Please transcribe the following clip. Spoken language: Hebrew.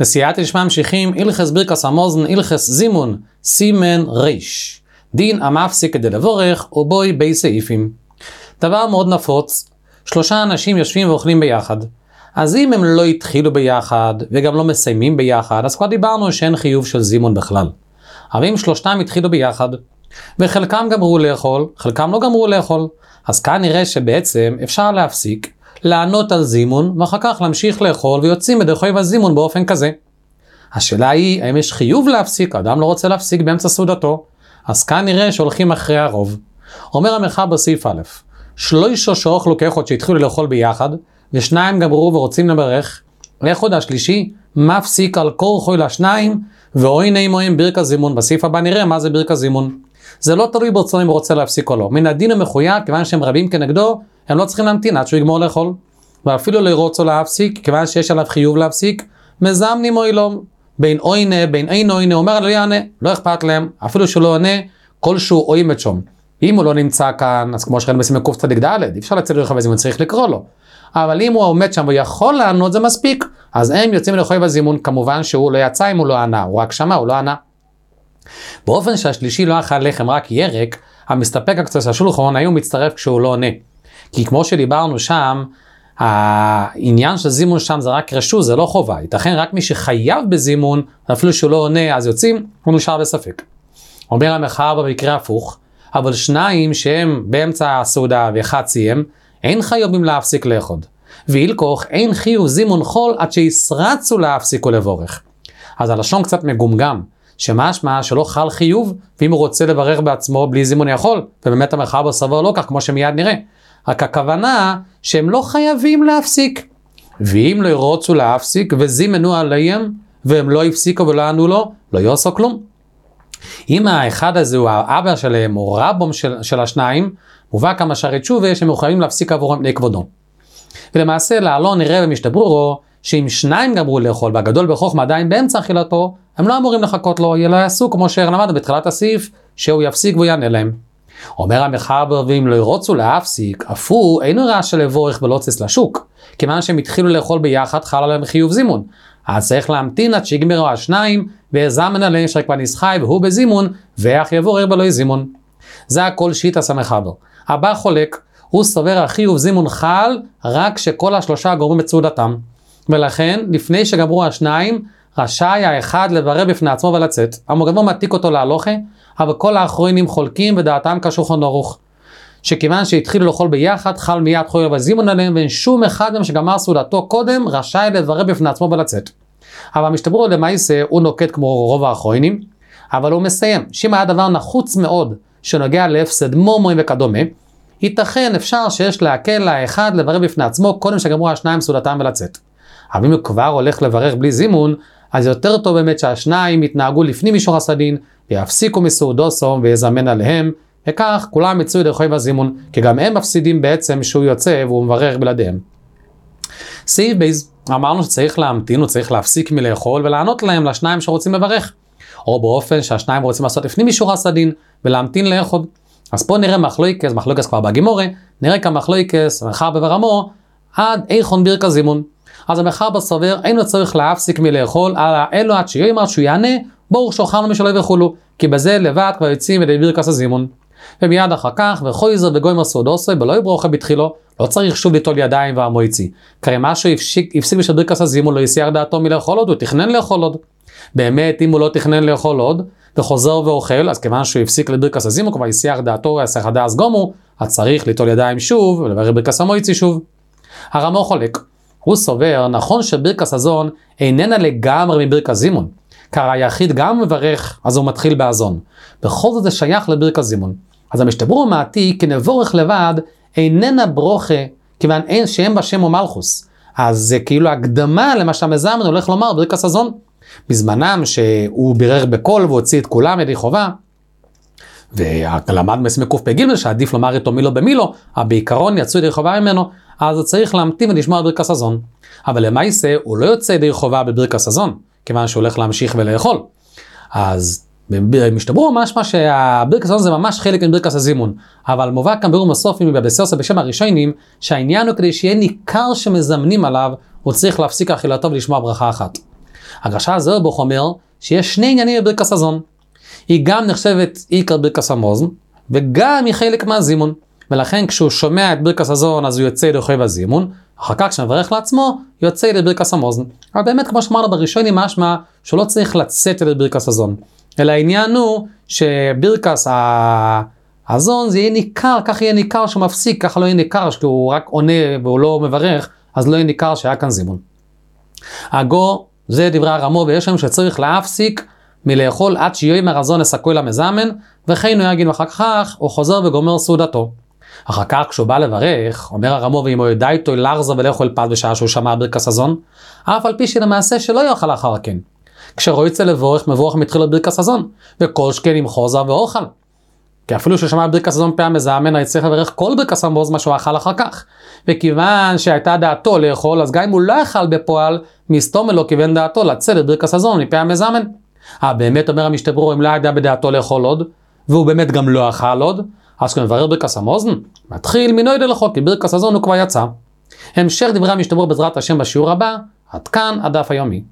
בסייעתא דשמיא ממשיכים, הלכס ברכס המאזן, הלכס זימון, סימן ריש. דין המפסיק כדי לבורך, ובוי בי סעיפים. דבר מאוד נפוץ, 3 אנשים יושבים ואוכלים ביחד. אז אם הם לא התחילו ביחד, וגם לא מסיימים ביחד, אז כבר דיברנו שאין חיוב של זימון בכלל. אבל אם 3 התחילו ביחד, וחלקם גמרו לאכול, חלקם לא גמרו לאכול, אז כאן נראה שבעצם אפשר להפסיק, לענות על זימון, ואחר כך להמשיך לאכול, ויוצאים בדרכי הזימון באופן כזה. השאלה היא, האם יש חיוב להפסיק? האדם לא רוצה להפסיק באמצע סעודתו, אז כאן נראה שהולכים אחרי הרוב. אומר המחבר בסעיף א', 3 שאוכלו כאחד שהתחילו לאכול ביחד, ו2 גמרו ורוצים לברך, לאחד השלישי מפסיק על כורחו ל2, ואוי נעימוהם ברכת זימון. בסעיף הבא נראה מה זה ברכת זימון. זה לא תלוי ברצון אם הוא רוצה להפסיק או לא. מן הדין המחויב, כיוון שהם רבים כנגדו, הם לא צריכים להמתין עד שהוא יגמור לאכול. ואפילו לא רוצו להפסיק, כיוון שיש עליו חיוב להפסיק, מזמנים או לא. בין אוינה, בין אין אוינה, אומר לא יענה, לא אכפת להם, אפילו שלא עונה, כלשהו אוימת שום. אם הוא לא נמצא כאן, אז כמו שראינו בסימן קצ"ד, אי אפשר לצאת לרחוב הזימון, צריך לקרוא לו. אבל אם הוא עומד שם ויכול לענות, זה מספיק. אז הם יוצאים לרחוב הזימון, כמובן שהוא לא יצא אם הוא לא ענה, הוא רק שמע, הוא לא ענה. באופן שהשלישי לא אכל לחם, רק ירק, המסתפק הקצת השולחון, היום מצטרף כשהוא לא עונה. כי כמו שדיברנו שם, העניין של זימון שם זה רק רשות, זה לא חובה. ייתכן רק מי שחייב בזימון, אפילו שהוא לא עונה, אז יוצאים, הוא נשאר בספק. אומר המחבר במקרה הפוך, אבל 2 שהם באמצע הסעודה ואחד סיים, אין חיובים להפסיק לאכול. ואילכוך אין חיוב זימון חול עד שישרצו להפסיק ולבורך. אז הלשון קצת מגומגם, שמשמע שלא חל חיוב, ואם הוא רוצה לברך בעצמו בלי זימון יכול, ובאמת המחבר סבור לא כך כמו שמיד נראה. רק הכוונה שהם לא חייבים להפסיק. ואם לא ירוצו להפסיק וזימנו עליהם, והם לא הפסיקו ולא ענו לו, לא יעשו כלום. אם האחד הזה הוא האבא שלהם או רבם של השניים, מובא כמה שערי תשובה שהם יכולים להפסיק עבורם בני כבודו. ולמעשה לעלון נראה במשתברורו שאם 2 גמרו לאכול והגדול בחוכמה עדיין באמצע אכילתו, הם לא אמורים לחכות לו, אלא יעשו כמו שלמדנו בתחילת הסעיף, שהוא יפסיק ויענה להם. אומר המחבר, ואם לא ירוצו להפסיק, אפו אינו רע של לבורך ולא צס לשוק, כיוון שהם התחילו לאכול ביחד חל עליהם חיוב זימון. אז צריך להמתין עד שיגמרו 2 ויזמן עליהם שכבר נסחי והוא בזימון, ואח יבורך בלא זימון. זה הכל שיטת המחבר. הבא חולק, הוא סובר החיוב זימון חל רק שכל 3 גומרים את סעודתם. ולכן, לפני שגמרו 2, רשאי האחד לברר בפני עצמו ולצאת. המגמר מעתיק אותו להלוכה, אבל כל האחרונים חולקים ודעתם כשולחן ערוך. שכיוון שהתחילו לאכול ביחד, חל מיד חיוב הזימון עליהם, ואין שום אחד מהם שגמר סעודתו קודם, רשאי לברר בפני עצמו ולצאת. אבל המשתברו למעשה הוא נוקט כמו רוב האחרונים, אבל הוא מסיים. שאם היה דבר נחוץ מאוד שנוגע להפסד מומוים וכדומה, ייתכן אפשר שיש להקל לאחד לברר בפני עצמו קודם שגמרו 2 סעודתם ולצאת. אבל אם הוא כבר הולך לברך בלי זימון, אז יותר טוב באמת שהשניים יתנהגו לפני מישור הסדין, ויפסיקו מסעודוסו ויזמן עליהם, וכך כולם יצאו דרכי הזימון, כי גם הם מפסידים בעצם שהוא יוצא והוא מברך בלעדיהם. סעיף בייז, אמרנו שצריך להמתין, הוא צריך להפסיק מלאכול ולענות להם לשניים שרוצים לברך, או באופן שהשניים רוצים לעשות לפני מישור הסדין ולהמתין לאכול. אז פה נראה מחלוקס כבר בגימורה, נראה כמחלוקס, המחבר ברמו, עד איכון ברכת זימון. אז המחבר סובר, אינו צריך להפסיק מלאכול, אלא עד שיאמר שהוא יענה, ברוך שאוכלנו משלו וכולו, כי בזה לבד כבר יוצאים ידי ברכת הזימון. ומיד אחר כך, וחויזר וגוימר סעודוסו, בלא יברוכה בתחילו, לא צריך שוב ליטול ידיים והמועצי. קרי משהו הפסיק בשביל ברכת הזימון, לא יסיח דעתו מלאכול עוד, הוא תכנן לאכול עוד. באמת, אם הוא לא תכנן לאכול עוד, וחוזר ואוכל, אז כיוון שהוא הפסיק לברכת הזימון, כבר יסיח דעתו, יסיח דעס גומו, אז צריך ליטול ידיים שוב, ולברך ברכת המועצי שוב. הרמו חולק. הוא סובר, נכון שברכת הזון איננה לגמרי מברכת זימון. קרא היחיד גם מברך, אז הוא מתחיל באזון. בכל זאת זה שייך לברכת זימון. אז המשתברו מעתיק, כי נבורך לבד, איננה ברוכה, כיוון אין שם בשם ומלכוס. אז זה כאילו הקדמה למה שהמזמן הולך לומר ברכת הזון. בזמנם שהוא בירך בקול והוציא את כולם ידי חובה, ולמד מסמי קפ"ג שעדיף לומר איתו מילו במילו, אבל בעיקרון יצאו ידי חובה ממנו, אז הוא צריך להמתין ולשמוע את ברכת הזון. אבל למעשה הוא לא יוצא ידי חובה בברכת הזון, כיוון שהוא הולך להמשיך ולאכול. אז משתברו משמע שהברכת הזון זה ממש חלק מברכת הזימון, אבל מובא כאן בירור מסופים בבסוסה בשם הראשונים, שהעניין הוא כדי שיהיה ניכר שמזמנים עליו, הוא צריך להפסיק אכילתו ולשמוע ברכה אחת. הגרשה הזרבוך אומר שיש שני עניינים בברכס הזון. היא גם נחשבת עיקר ברכס המוזן, וגם היא חלק מהזימון. ולכן כשהוא שומע את ברכס הזון אז הוא יוצא ידי חייב הזימון, אחר כך כשנברך לעצמו יוצא ידי ברכס המוזן. אבל באמת כמו שאמרנו בראשון היא משמע שהוא לא צריך לצאת ידי ברכס הזון. אלא העניין הוא שברכס הזון זה יהיה ניכר, כך יהיה ניכר שהוא מפסיק, ככה לא יהיה ניכר שהוא רק עונה והוא לא מברך, אז לא יהיה ניכר שהיה כאן זימון. הגו, זה דברי הרמו, ויש שם שצריך להפסיק מלאכול עד שיאמר הזון לסקוי למזמן, וכן הוא יגיד אחר כך, הוא חוזר וגומר סעודתו. אחר כך כשהוא בא לברך, אומר הרמו ואם הוא ידע איתו לארזה ולאכול פת בשעה שהוא שמע ברכס הזון, אף על פי שלמעשה שלא יאכל אחר כן. כשרואי יצא לבורך, מבורך מתחיל ברכס הזון, וכל שכן עם חוזר ואוכל. כי אפילו ששמע ברכס הזון פעם מזמן, היה צריך לברך כל ברכס המוזן מה שהוא אכל אחר כך. וכיוון שהייתה דעתו לאכול, אז גם אם הוא לא אכל בפועל, מסתום אלו כיוון דעתו לצאת את ברכס הזון מפעם מזמן. באמת אומר המשתברור, אם לא ידע בדעתו לאכול עוד, והוא באמת גם לא אכל עוד, אז כשנברר ברכס המוזן, מתחיל מינוי דלכו, כי ברכס הזון הוא כבר יצא. המשך דברי המשתברור בעזרת השם בשיעור הבא, עד כאן הדף היומי.